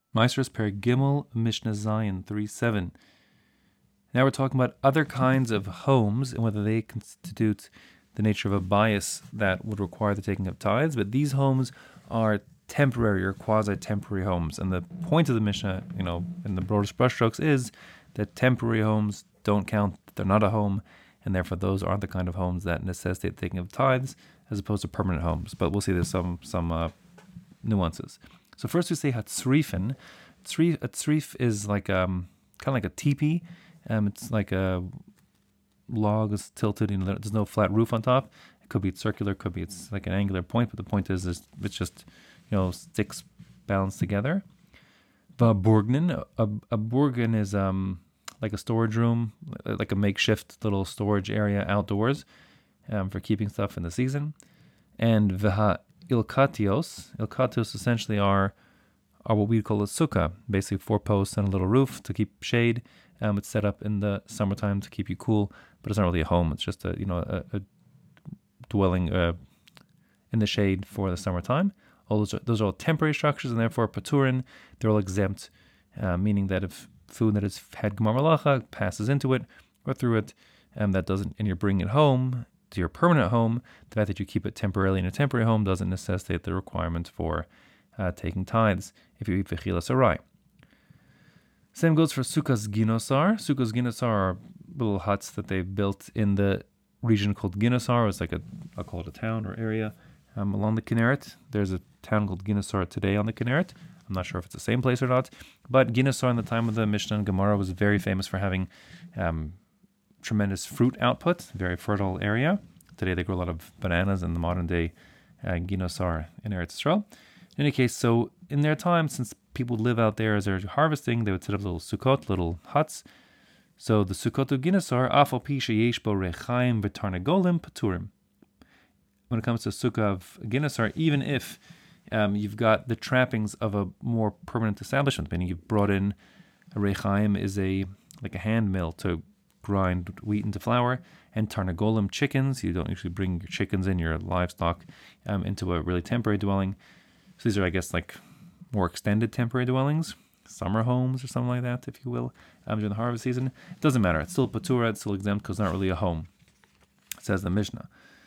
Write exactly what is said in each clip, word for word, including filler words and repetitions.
Maestros Per Gimel Mishnah Zion three seven. Now we're talking about other kinds of homes and whether they constitute the nature of a bias that would require the taking of tithes. But these homes are temporary or quasi-temporary homes. And the point of the Mishnah, you know, in the broadest brushstrokes, is that temporary homes don't count. They're not a home, and therefore those aren't the kind of homes that necessitate the taking of tithes, as opposed to permanent homes. But we'll see there's some some uh, nuances. So first we say hatzrifin. A tzrif is like um kind of like a teepee. Um, it's like a log is tilted. You know, there's no flat roof on top. It could be circular, could be it's like an angular point. But the point is, is it's just you know sticks balanced together. The burgnin, a, a burgin is um like a storage room, like a makeshift little storage area outdoors, um, for keeping stuff in the season. And v'ha ilkatios, ilkatios essentially are are what we call a sukkah, basically four posts and a little roof to keep shade. Um, it's set up in the summertime to keep you cool, but it's not really a home. It's just a you know a, a dwelling uh, in the shade for the summertime. All those are, those are all temporary structures, and therefore paturin, they're all exempt, uh, meaning that if food that has had gemar malacha passes into it or through it, and that doesn't, and you're bringing it home to your permanent home, the fact that you keep it temporarily in a temporary home doesn't necessitate the requirement for uh, taking tithes if you eat v'chilas arai. Same goes for Sukkos Ginosar. Sukkos Ginosar are little huts that they've built in the region called Ginosar. It's like a, I'll call it a town or area um, along the Kinneret. There's a town called Ginosar today on the Kinneret. I'm not sure if it's the same place or not. But Ginosar in the time of the Mishnah and Gemara was very famous for having um, tremendous fruit output, very fertile area. Today they grow a lot of bananas in the modern day uh, Ginosar in Eretz Yisrael. In any case, so in their time, since people live out there as they're harvesting, they would set up little sukkot, little huts. So the sukkot of Ginosar, afal pi sheyesh bo rechaim v'tarnagolim paturim. When it comes to sukkah of Ginosar, even if um, you've got the trappings of a more permanent establishment, meaning you've brought in a rechaim is a like a hand mill to grind wheat into flour, and tarnagolim chickens. You don't usually bring your chickens in, your livestock, um, into a really temporary dwelling. So these are, I guess, like more extended temporary dwellings, summer homes or something like that, if you will, um, during the harvest season. It doesn't matter. It's still patura, it's still exempt because it's not really a home, says the Mishnah.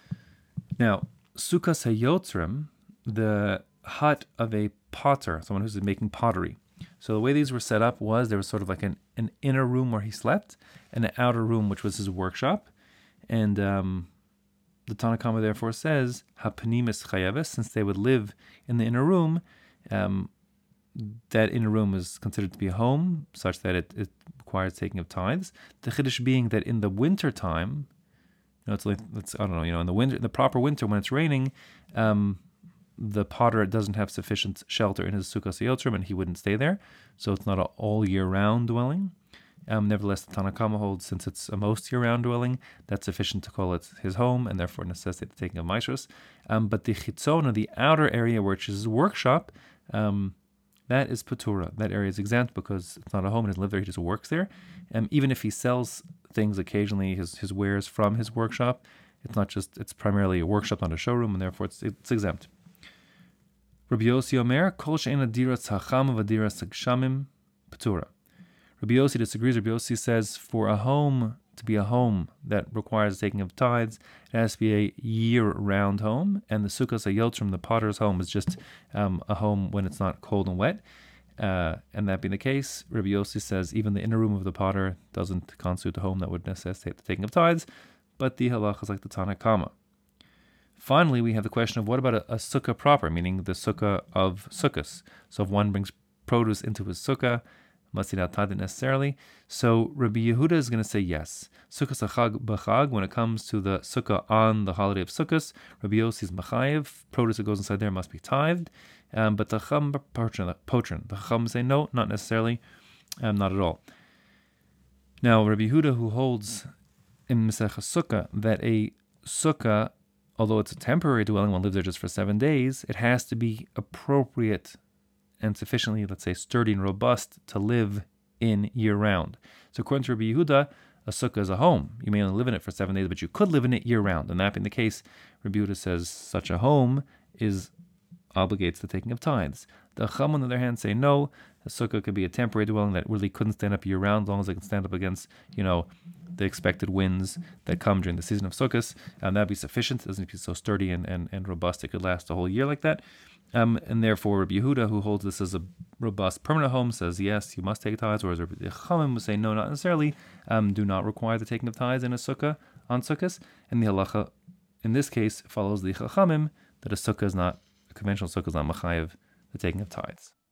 Now, Sukkos hayotzrim, the hut of a potter, someone who's making pottery. So the way these were set up was there was sort of like an, an inner room where he slept and an outer room, which was his workshop. And um, the Tanna Kama therefore says, hapanimis chayeves, since they would live in the inner room, um, that inner room is considered to be a home, such that it, it requires taking of tithes. The chiddush being that in the winter time, you know, it's like, it's, I don't know, you know, in the winter, the proper winter when it's raining, um, the potter doesn't have sufficient shelter in his sukkah seyotrim, and he wouldn't stay there, so it's not an all year round dwelling. Um, nevertheless, the Tanna Kama holds, since it's a most year-round dwelling, that's sufficient to call it his home, and therefore necessitate the taking of maestros. Um, but the chitzona, the outer area which is his workshop, um, that is patura. That area is exempt because it's not a home, and he doesn't live there, he just works there. Um, even if he sells things occasionally, his, his wares from his workshop, it's not just, it's primarily a workshop, not a showroom, and therefore it's, it's exempt. Rabbi Yossi Omer, kol she'ena diras hacham v'diras hagshamim, patura. Rabbi Yossi disagrees. Rabbi Yossi says for a home to be a home that requires taking of tithes, it has to be a year-round home, and the Sukkos hayotzrim, the potter's home, is just um, a home when it's not cold and wet. Uh, and that being the case, Rabbi Yossi says even the inner room of the potter doesn't constitute a home that would necessitate the taking of tithes, but the halacha is like the Tanna Kama. Finally, we have the question of what about a, a sukkah proper, meaning the sukkah of sukkahs. So if one brings produce into his sukkah, must he not tithe it necessarily? So Rabbi Yehuda is going to say yes. Sukkos hachag b'chag, when it comes to the sukkah on the holiday of Sukkos, Rabbi Yossi is machayev, produce that goes inside there must be tithed. Um, but the chacham potrin, the chacham say no, not necessarily, um, not at all. Now Rabbi Yehuda, who holds in Masechah Sukkah that a sukkah, although it's a temporary dwelling, one lives there just for seven days, it has to be appropriate and sufficiently, let's say, sturdy and robust to live in year-round. So according to Rabbi Yehuda, a sukkah is a home. You may only live in it for seven days, but you could live in it year-round. And that being the case, Rabbi Yehuda says such a home is obligates the taking of tithes. The Chum, on the other hand, say no. A sukkah could be a temporary dwelling that really couldn't stand up year round, as long as it can stand up against, you know, the expected winds that come during the season of Sukkot, and that'd be sufficient. It doesn't need to be so sturdy and, and, and robust; it could last a whole year like that. Um, and therefore, Rabbi Yehuda, who holds this as a robust permanent home, says yes, you must take tithes. Whereas Rabbi Chachamim would say no, not necessarily. Um, do not require the taking of tithes in a sukkah on Sukkot. And the halacha, in this case, follows the Chachamim that a sukkah is not a conventional sukkah is not machayev the taking of tithes.